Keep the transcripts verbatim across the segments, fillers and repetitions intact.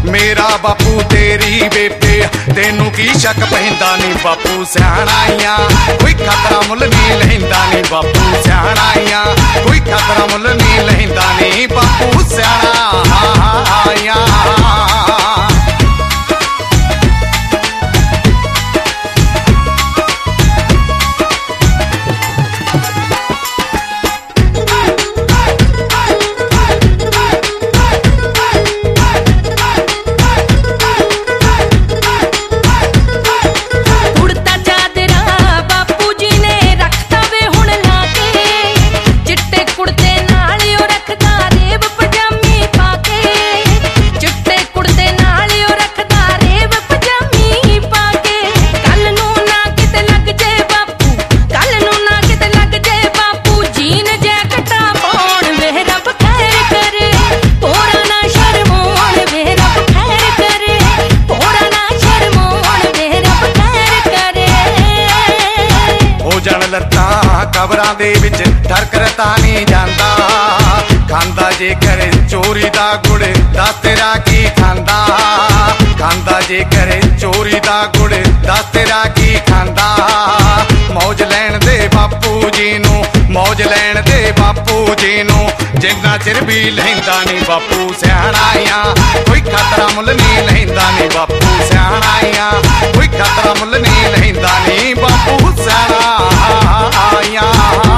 मेरा बापू तेरी बेबे तेनू की शक पैंदा नी बापू सियाणाइया कोई खतरा मुल नहीं लहिंदा नी बापू सियाणाइया कोई खतरा मुल नहीं लहिंदा नी बापू सियाणाइया कबरां दे विच डर करता नहीं जांदा खांदा जे करे चोरी दा गुड़ दस तेरा की खांदा खांदा जे करे चोरी दा गुड़ दस तेरा की खांदा मौज लैण दे बापू जी नू मौज लैण दे बापू जी नू जिन्ना चिर भी लहिंदा नहीं बापू सियाणाइया कोई खतरा मुल नहीं लहिंदा नहीं बापू सियाणाइया कोई खतरा मुल नहीं लहिंदा नहीं बापू सियाणाइया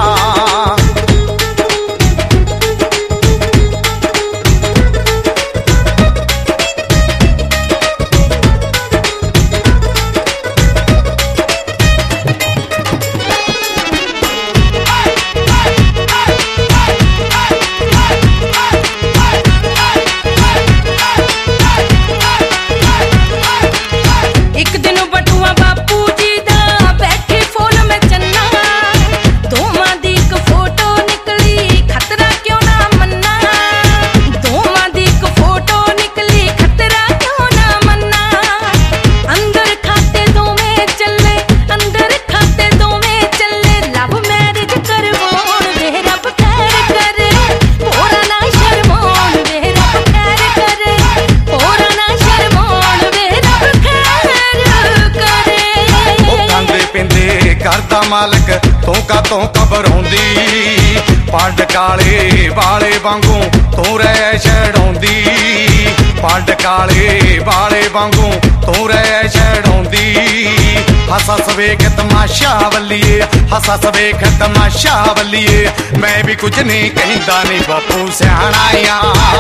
मालक तू का तू घबराउंदी पंड काले वाले वांगू तू रह छड़ाउंदी पंड काले वाले वांगू तू रह छड़ाउंदी हसा सवेख तमाशा वल्लीए हसा सवेख तमाशा वल्लीए मैं भी कुछ नहीं कहंदा नहीं बापू सियाणाइया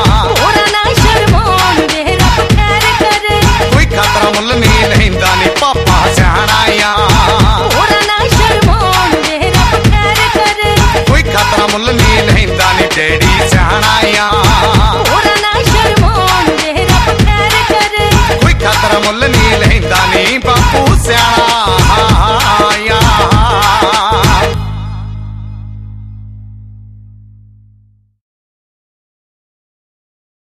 कोई खतरा मुल नहीं लहिंदा नहीं पापा सियाणाइया खतरा मुल नहीं लहिंदा नी डैडी सियाणाइया कोई खतरा मुल नहीं लहिंदा नी बापू सियाणा।